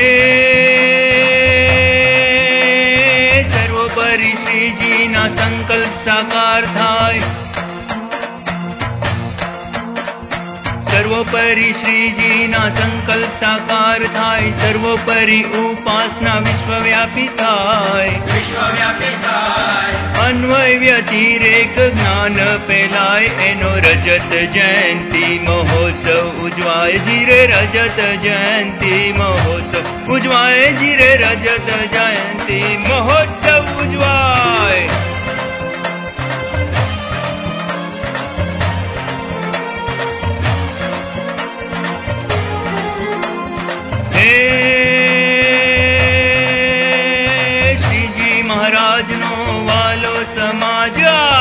સર્વોપરી શ્રીજીના સંકલ્પ સાકાર થાય, સર્વોપરી શ્રીજીના સંકલ્પ સાકાર થાય, સર્વોપરી ઉપાસના વિશ્વવ્યાપી થાય, વિશ્વવ્યાપી થાય. અન્વય વ્યતિરેક જ્ઞાન ફેલાય, એનો રજત જયંતિ મહોત્સવ ઉજવાય. જીરે રજત જયંતિ મહોત્સવ ઉજવાય, જીરે રજત જયંતિ મહોત્સવ ઉજવાય. શ્રીજી મહારાજનો વાલો સમાજ,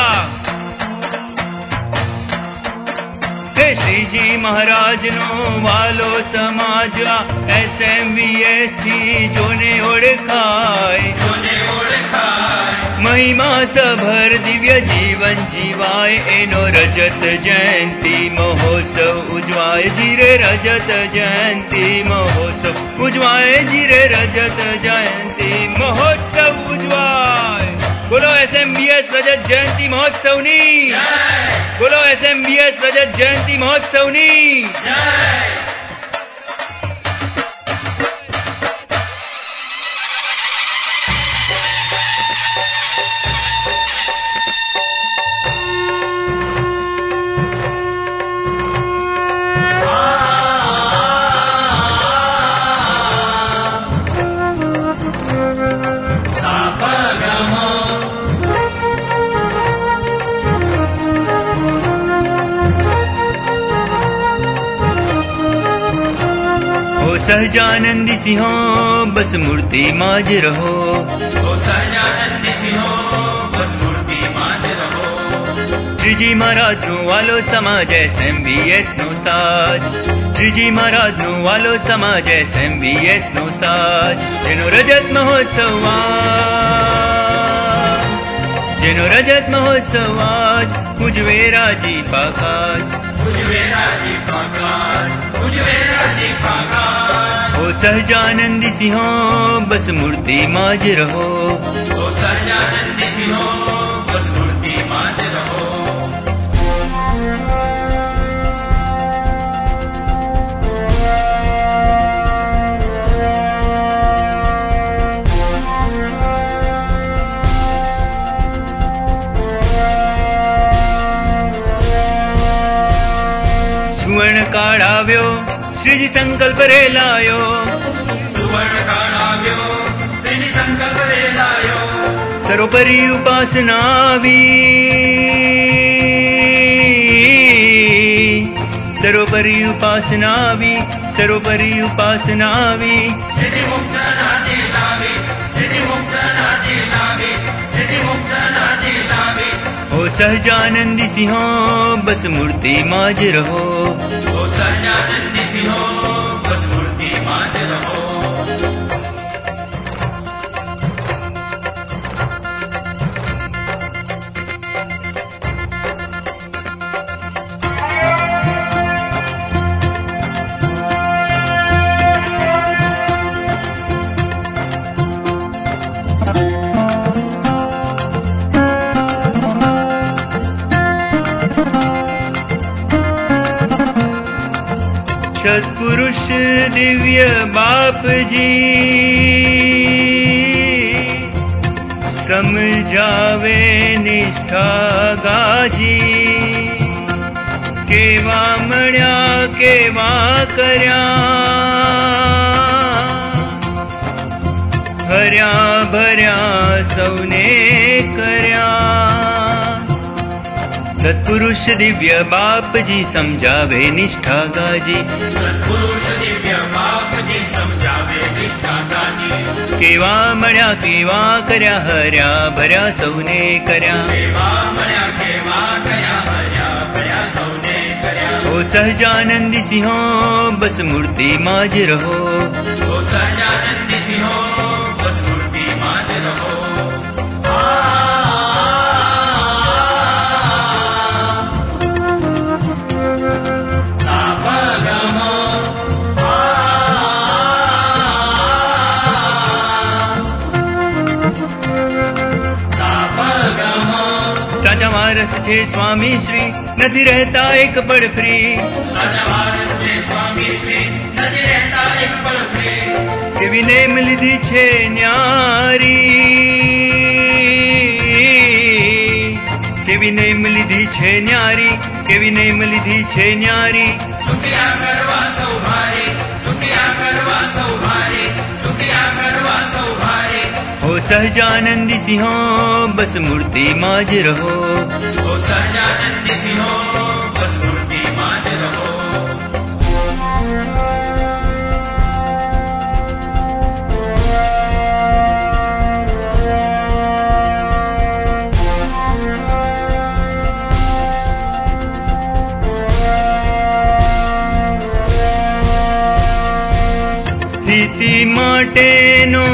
શ્રીજી મહારાજનો વાલો સમાજ, SMVS થી જોને ઓળખાય, જોને ઓળખાય. મહિમા સભર દિવ્ય જીવન જીવાય, એનો રજત જયંતિ મહોત્સવ ઉજવાય. જીરે રજત જયંતિ મહોત્સવ ઉજવાય, જીરે રજત જયંતિ મહોત્સવ ઉજવાય. બોલો SMVS રજત જયંતિ મહોત્સવની જય. બોલો SMVS રજત જયંતિ મહોત્સવની જય. સહજાનંદી સિંહો બસ મૂર્તિમાં જ રહો, ઓ સહજાનંદી સિંહો બસ મૂર્તિમાં જ રહો. શ્રીજી મહારાજનો વાલો સમાજ SMVS નો સાજ, શ્રીજી મહારાજનો વાલો સમાજ SMVS નો સાજ, જેનો રજત મહોત્સવ આજ, જેનો રજત મહોત્સવ આજ ઉજવે રાજી પાકાજ, ઉજવે રાજી પાકાજ, ઉજવે રાજી પાકાજ. ઓ સહજાનંદી સિંહો બસ મૂર્તિમાં જ રહો, ઓ સહજાનંદી સિંહો બસ મૂર્તિમાં જ રહો. સુવર્ણ કાળ આવ્યો, શ્રીજી સંકલ્પ રે લાયો, સુવર્ણ કાળ આવ્યો, શ્રીજી સંકલ્પ રે લાયો. સર્વોપરી ઉપાસના આવી, સર્વોપરી ઉપાસના આવી, સર્વોપરી ઉપાસના આવી. સિદ્ધિ મુક્ત નાદે લાવી, સિદ્ધિ મુક્ત નાદે લાવી, સિદ્ધિ મુક્ત નાદે લાવી. ઓ સહજાનંદી સિંહો બસ મૂર્તિમાં જ રહો, ઓ સહજાનંદી સિંહો બસ મૂર્તિમાં જ રહો. સત્પુરુષ દિવ્ય બાપજી, સમજાવે નિષ્ઠા ગાજી. કેવા મળ્યા કેવા કર્યા, હર્યા ભર્યા સૌને કર્યા. સત્પુરુષ દિવ્ય બાપજી સમજાવે નિષ્ઠા ગાજી, સત્પુરુષ દિવ્ય બાપજી સમજાવે નિષ્ઠા ગાજી. કેવા મળ્યા કેવા કર્યા, હર્યા ભર્યા સૌને કર્યા. કેવા મળ્યા કેવા કર્યા, હર્યા ભર્યા સૌને કર્યા. ઓ સહજાનંદી સિંહો બસ મૂર્તિમાં જ રહો, ઓ સહજાનંદી સિંહો બસ મૂર્તિમાં જ રહો. વારસ છે સ્વામી શ્રી, નથી રહેતા એક પળ ફ્રી. સાચા વારસ છે સ્વામી શ્રી, નથી રહેતા એક પળ ફ્રી. કેવી નેમ લીધી છે ન્યારી, કેવી નેમ લીધી છે ન્યારી, કેવી નેમ લીધી છે ન્યારી. સુખિયા કરવા સૌ ભારી, સુખિયા કરવા સૌ ભારી, સુખિયા કરવા સૌ ભારી. ઓ સહજાનંદી સિંહો બસ મૂર્તિમાં જ રહો. ઓ સહજાનંદી સિંહો બસ મૂર્તિમાં જ રહો. સ્થિતિ માટેનો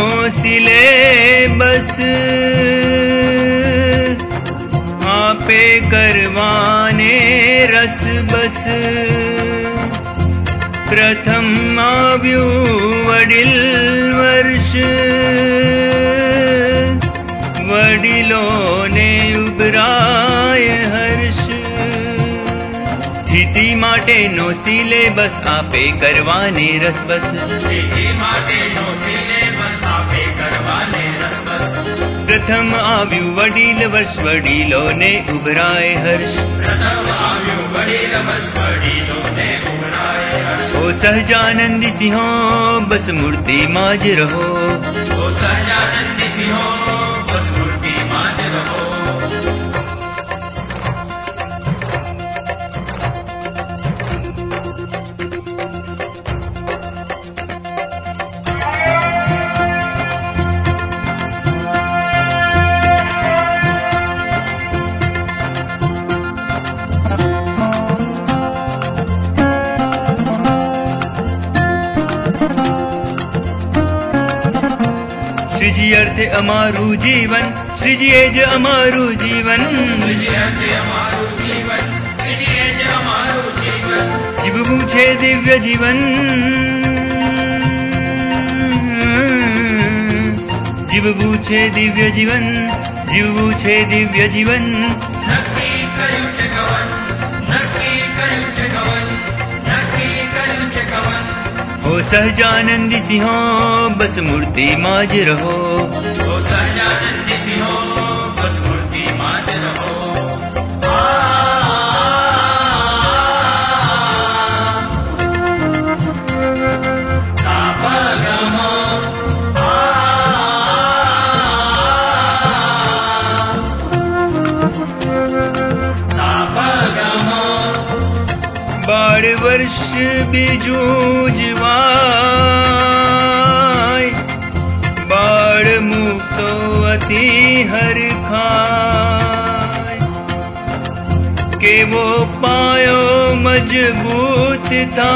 સિલેબસ આપે કરવાને રસ બસ. પ્રથમ આવ્યું વડીલ વર્ષ, વડીલોને ઉભરાય હર્ષ. સ્થિતિ માટેનો સિલેબસ આપે કરવાને રસબસ. સ્થિતિ માટેનો સિલેબસ આપે કરવાને રસબસ. પ્રથમ આવ્યું વડીલ વર્ષ, વડીલોને ઉભરાય હર્ષ. પ્રથમ આવ્યું વડીલ વર્ષ, વડીલોને ઉભરાય હર્ષ. ઓ સહજાનંદી સિંહો બસ મૂર્તિમાં જ રહો. ઓ સહજાનંદી સિંહો બસ મૂર્તિમાં જ રહો. શ્રીજી અર્થે અમારું જીવન, શ્રીજીએ જ અમારું જીવન. શ્રીજી અર્થે અમારું જીવન, શ્રીજીએ જ અમારું જીવન. જીવવું છે દિવ્ય જીવન, જીવવું છે દિવ્ય જીવન, જીવવું છે દિવ્ય જીવન. નક્કી કર્યું છે કવન, નક્કી કર્યું છે કવન, નક્કી કર્યું છે કવન. ઓ સહજાનંદી સિંહો બસ મૂર્તિમાં જ રહો. ઓ સહજાનંદી સિંહો બસ મૂર્તિમાં જ રહો. બાળ વર્ષ બીજું જવાય, બાળ મુક્તો અતિ હરખાય. કેવો પાયો મજબૂત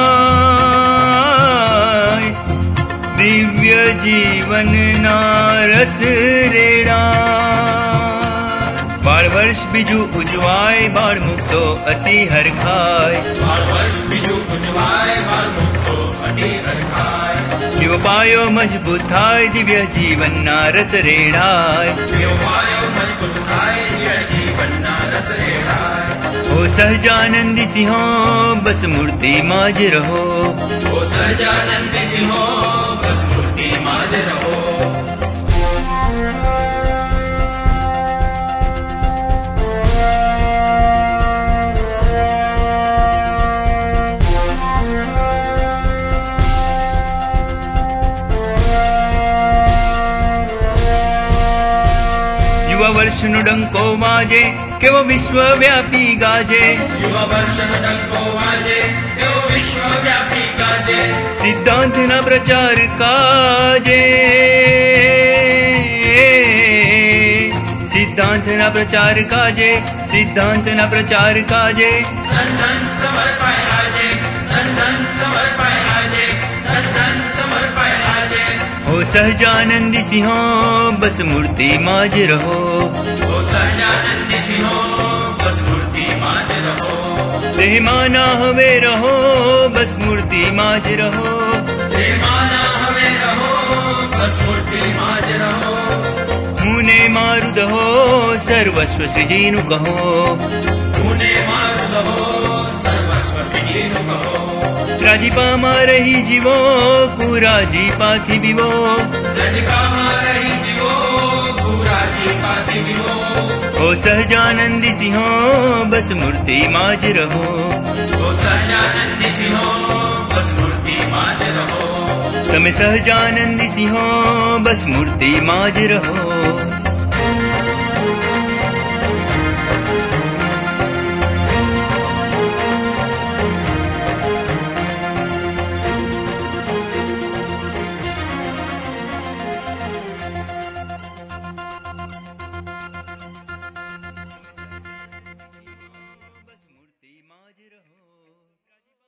થાય, દિવ્ય જીવનના રસ રેડા. બાળ વર્ષ બીજું ઉજવાય, બાળ મુક્તો અતિ હરખાય. બાળ વર્ષ બીજું ઉજવાય, બાળ મુક્તો અતિ હરખાય. કેવો પાયો મજબૂત થાય, દિવ્ય જીવનના રસ રેડાય. કેવો પાયો મજબૂત થાય, દિવ્ય જીવનના રસ રેડાય. ઓ સહજાનંદી સિંહો બસ મૂર્તિમાં જ રહો. ઓ સહજાનંદી સિંહો બસ મૂર્તિમાં જ રહો. યુવા વર્ષનો ડંકો વાજે, કેવો વિશ્વવ્યાપી ગાજે. યુવા વર્ષનો ડંકો વાજે, તેઓ વિશ્વવ્યાપી ગાજે. સિદ્ધાંતના પ્રચાર કાજે, સિદ્ધાંતના પ્રચાર કાજે, સિદ્ધાંતના પ્રચાર કાજે. ધન ધન સમર્પાય રાજે, ધન ધન સમર્પાય રાજે, ધન ધન સમર્પાય રાજે. ઓ સહજાનંદી સિંહો બસ મૂર્તિમાં જ રહો. ઓ સહજાનંદી સિંહો બસ મૂર્તિમાં જ રહો. દેહમાં ના હવે રહો, બસ મૂર્તિમાં જ રહો. દેહમાં ના હવે રહો, બસ મૂર્તિમાં જ રહો. ऊने मारुद हो सर्वस्व सृजीनु कहो ऊने मारुद हो सर्वस्व सृजीनु कहो राजीपा मारही जीवो कुराजी पाथी विवो राजीपा मारही जीवो कुराजी पाथी विवो ओ सहजानंदी सिंहो बस मूर्ति माज रहो ओ सहजानंदी सिंहो बस मूर्ति माज रहो તમે સહજાનંદી સિંહો બસ મૂર્તિ માં જ રહો।